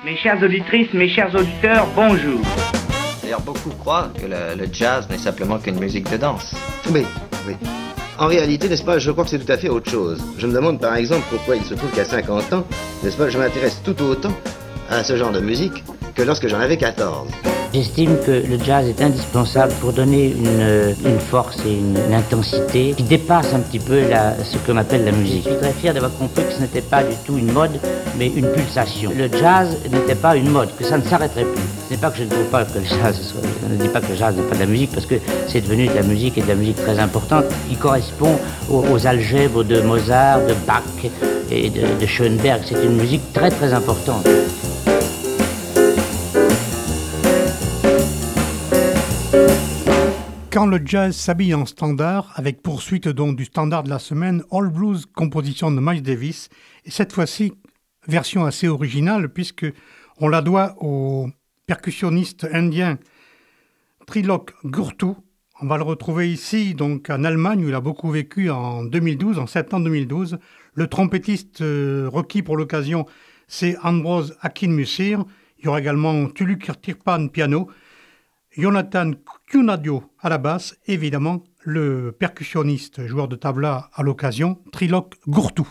Mes chères auditrices, mes chers auditeurs, bonjour. D'ailleurs, beaucoup croient que le jazz n'est simplement qu'une musique de danse. Oui. En réalité, n'est-ce pas, je crois que c'est tout à fait autre chose. Je me demande par exemple pourquoi il se trouve qu'à 50 ans, n'est-ce pas, je m'intéresse tout autant à ce genre de musique que lorsque j'en avais 14. J'estime que le jazz est indispensable pour donner une force et une intensité qui dépasse un petit peu ce qu'on appelle la musique. Je suis très fier d'avoir compris que ce n'était pas du tout une mode, mais une pulsation. Le jazz n'était pas une mode, que ça ne s'arrêterait plus. Ce n'est pas que je ne trouve pas que le jazz je ne dis pas que le jazz n'est pas de la musique, parce que c'est devenu de la musique et de la musique très importante, qui correspond aux algèbres de Mozart, de Bach et de Schoenberg. C'est une musique très très importante. Quand le jazz s'habille en standard, avec poursuite donc du standard de la semaine, All Blues, composition de Miles Davis, et cette fois-ci, version assez originale, puisque on la doit au percussionniste indien Trilok Gurtu. On va le retrouver ici, donc en Allemagne, où il a beaucoup vécu en 2012, en septembre 2012. Le trompettiste requis pour l'occasion, c'est Ambroz Akinmusir. Il y aura également Tulu Kirtirpan piano, Jonathan Cunadio à la basse, évidemment le percussionniste, joueur de tabla à l'occasion, Trilok Gurtu.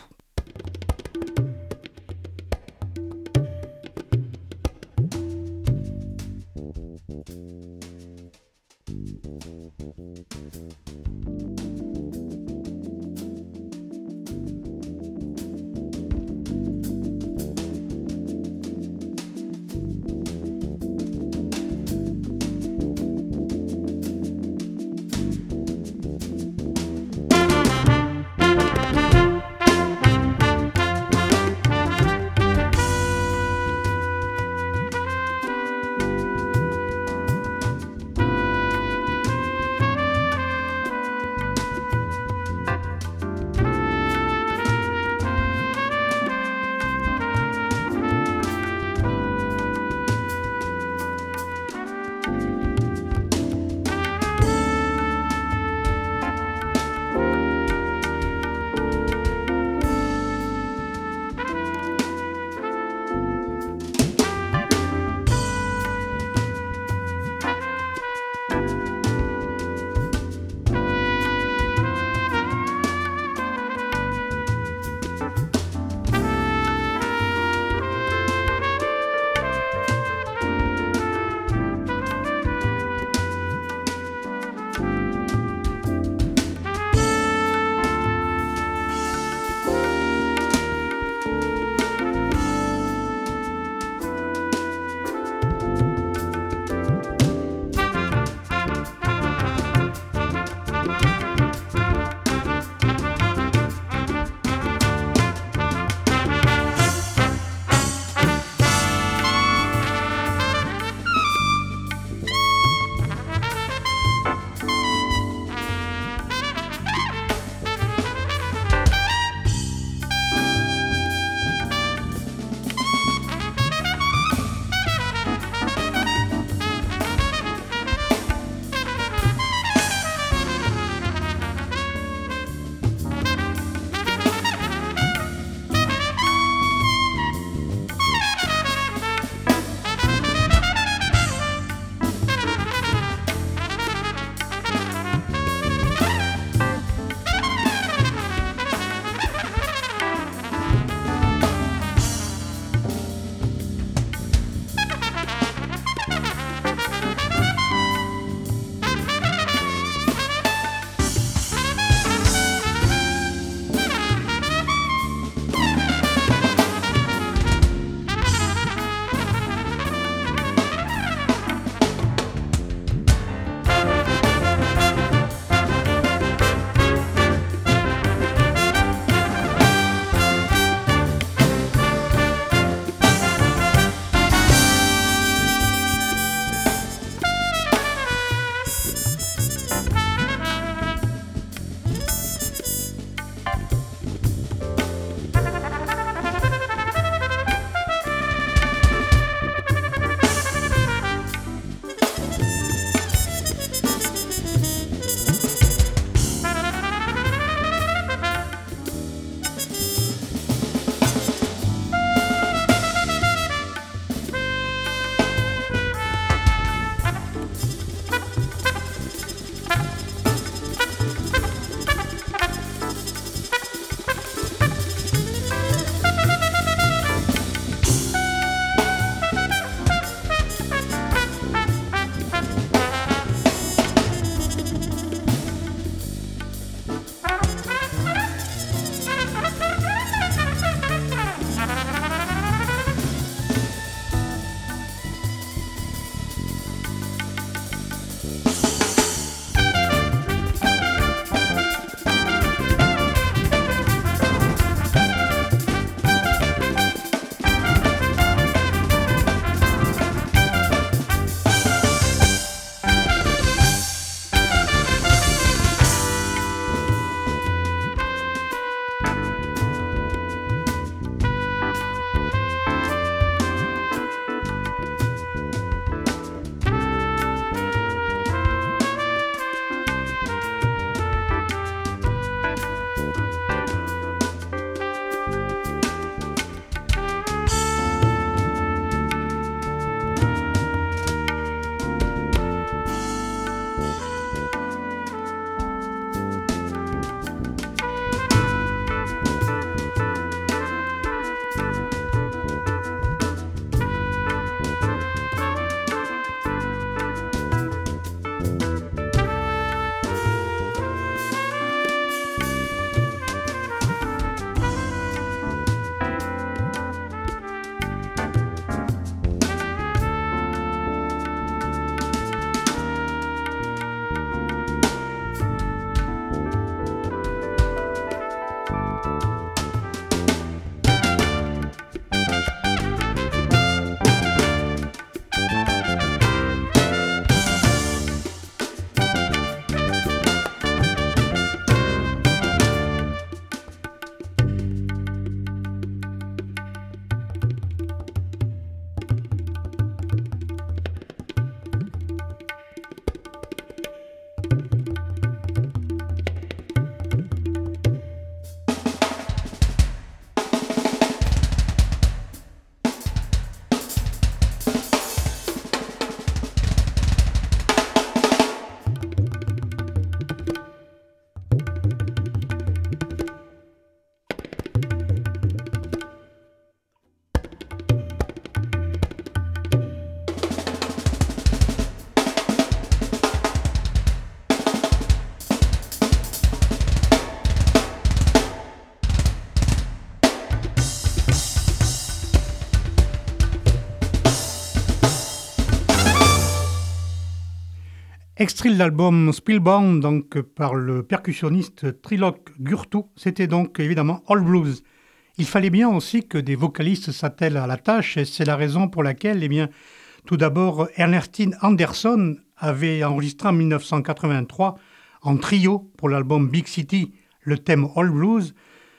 Extrait de l'album Spellbound, donc par le percussionniste Trilok Gurtu, c'était donc évidemment All Blues. Il fallait bien aussi que des vocalistes s'attellent à la tâche, et c'est la raison pour laquelle, tout d'abord, Ernestine Anderson avait enregistré en 1983 en trio pour l'album Big City le thème All Blues.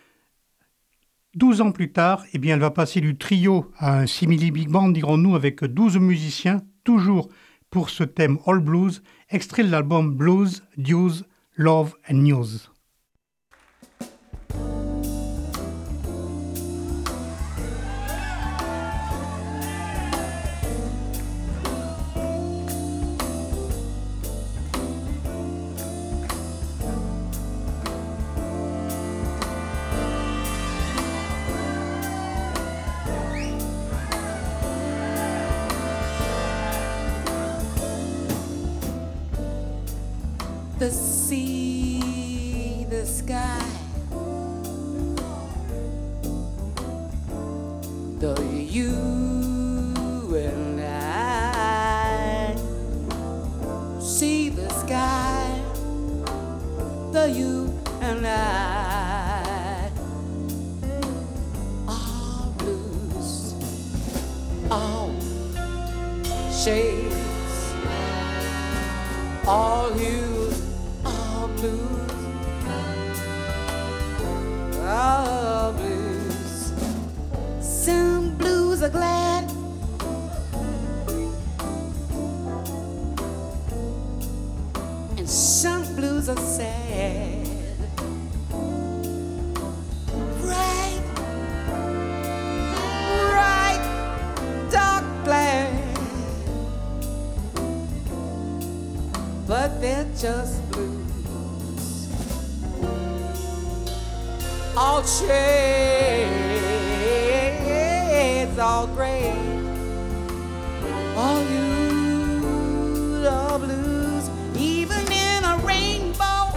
12 ans plus tard, elle va passer du trio à un simili big band, dirons-nous, avec 12 musiciens, toujours pour ce thème All Blues, extrait de l'album Blues, Dues, Love and News. The sea, the sky, the you and I. See the sky, the you and I. All blues, all shades, all hues. All blues. Some blues are glad, and some blues are sad. Bright, dark black, but they're just blues. All shades, all gray, all hues, all blues, even in a rainbow.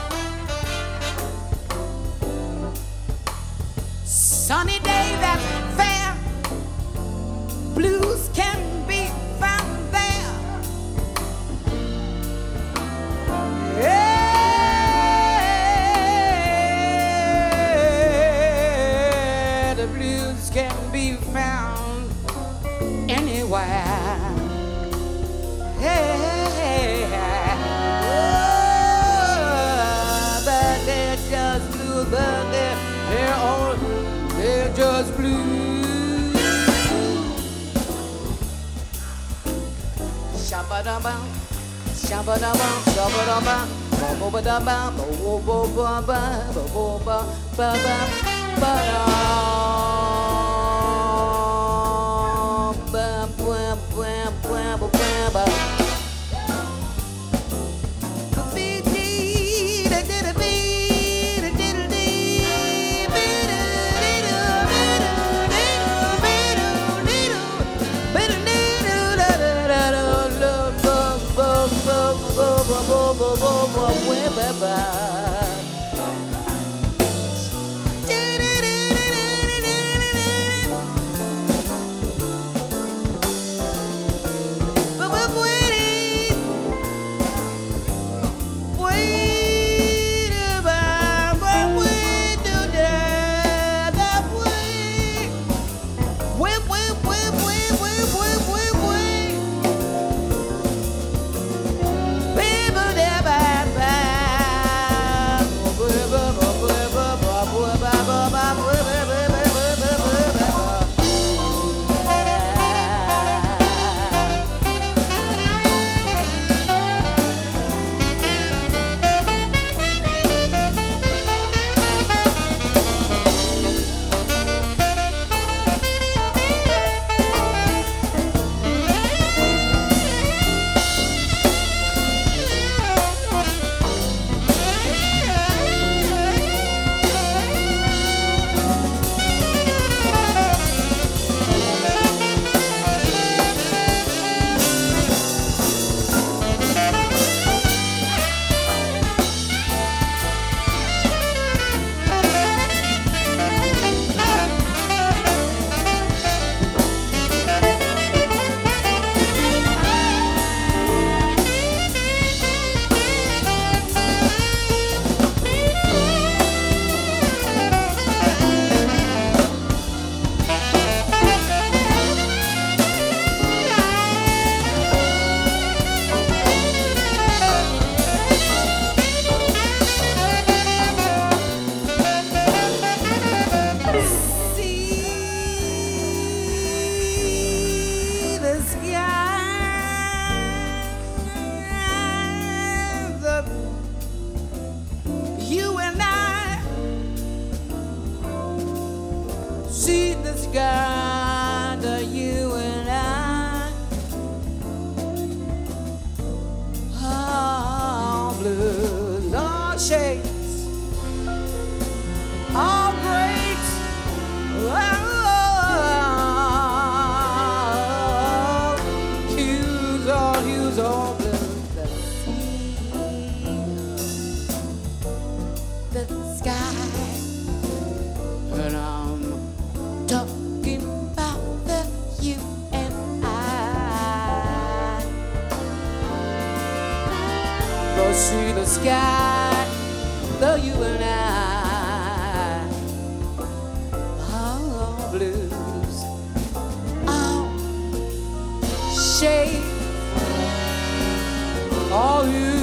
Sunny day that's fair, blues can be found there. Yeah. Can be found anywhere. Hey, oh, but they're just blue, but they're just blue. Shabba-dabba, shabba-dabba, shabba-dabba, ba-ba-ba-dabba, ba-ba-ba-ba, ba-ba-ba-ba, ba-ba. But see the sky, though you and I are blues. I'll shade all you